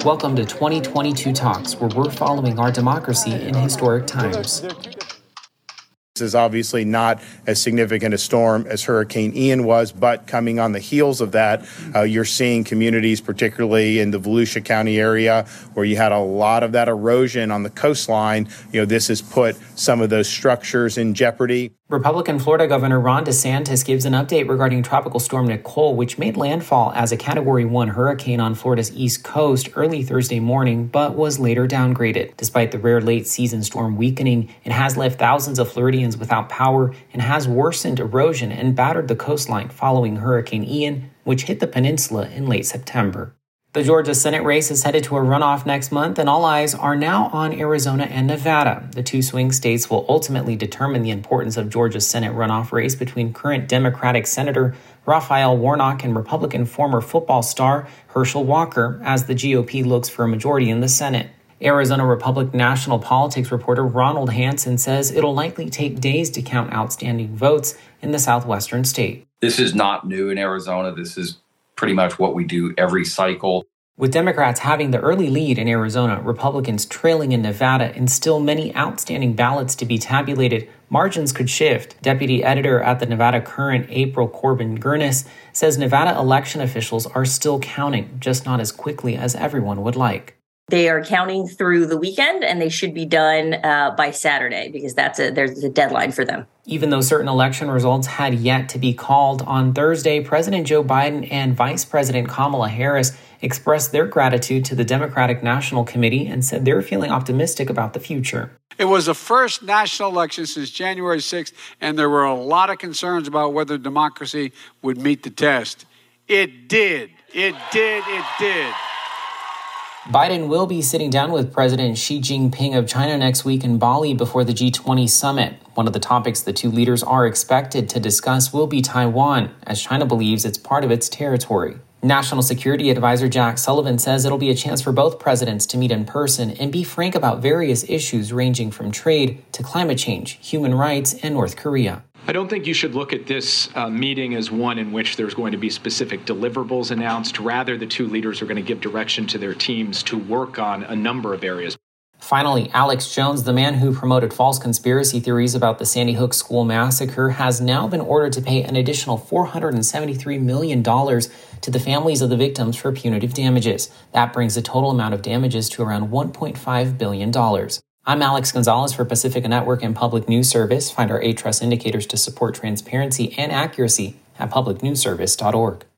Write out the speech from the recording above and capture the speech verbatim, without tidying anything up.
Welcome to twenty twenty-two Talks, where we're following our democracy in historic times. This is obviously not as significant a storm as Hurricane Ian was, but coming on the heels of that, uh, you're seeing communities, particularly in the Volusia County area, where you had a lot of that erosion on the coastline. You know, this has put some of those structures in jeopardy. Republican Florida Governor Ron DeSantis gives an update regarding Tropical Storm Nicole, which made landfall as a Category one hurricane on Florida's east coast early Thursday morning, but was later downgraded. Despite the rare late-season storm weakening, it has left thousands of Floridians without power and has worsened erosion and battered the coastline following Hurricane Ian, which hit the peninsula in late September. The Georgia Senate race is headed to a runoff next month, and all eyes are now on Arizona and Nevada. The two swing states will ultimately determine the importance of Georgia's Senate runoff race between current Democratic Senator Raphael Warnock and Republican former football star Herschel Walker, as the G O P looks for a majority in the Senate. Arizona Republican national politics reporter Ronald Hansen says it'll likely take days to count outstanding votes in the southwestern state. This is not new in Arizona. This is pretty much what we do every cycle. With Democrats having the early lead in Arizona, Republicans trailing in Nevada, and still many outstanding ballots to be tabulated, margins could shift. Deputy editor at the Nevada Current, April Corbin Gurnis, says Nevada election officials are still counting, just not as quickly as everyone would like. They are counting through the weekend, and they should be done uh, by Saturday because that's a, there's a deadline for them. Even though certain election results had yet to be called, on Thursday, President Joe Biden and Vice President Kamala Harris expressed their gratitude to the Democratic National Committee and said they're feeling optimistic about the future. It was the first national election since January sixth, and there were a lot of concerns about whether democracy would meet the test. It did. It did. It did. Biden will be sitting down with President Xi Jinping of China next week in Bali before the G twenty summit. One of the topics the two leaders are expected to discuss will be Taiwan, as China believes it's part of its territory. National Security Advisor Jack Sullivan says it'll be a chance for both presidents to meet in person and be frank about various issues ranging from trade to climate change, human rights, and North Korea. I don't think you should look at this uh, meeting as one in which there's going to be specific deliverables announced. Rather, the two leaders are going to give direction to their teams to work on a number of areas. Finally, Alex Jones, the man who promoted false conspiracy theories about the Sandy Hook school massacre, has now been ordered to pay an additional four hundred seventy-three million dollars to the families of the victims for punitive damages. That brings the total amount of damages to around one point five billion dollars. I'm Alex Gonzalez for Pacifica Network and Public News Service. Find our A-Trust indicators to support transparency and accuracy at public news service dot org.